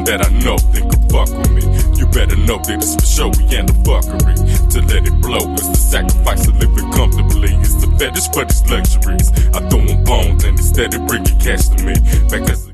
that I know they can fuck with me. You better know that it's for show, we ain't the fuckery. To let it blow is the sacrifice of living comfortably. It's the fetish for these luxuries. I throw them bones and instead of bringing cash to me. Back as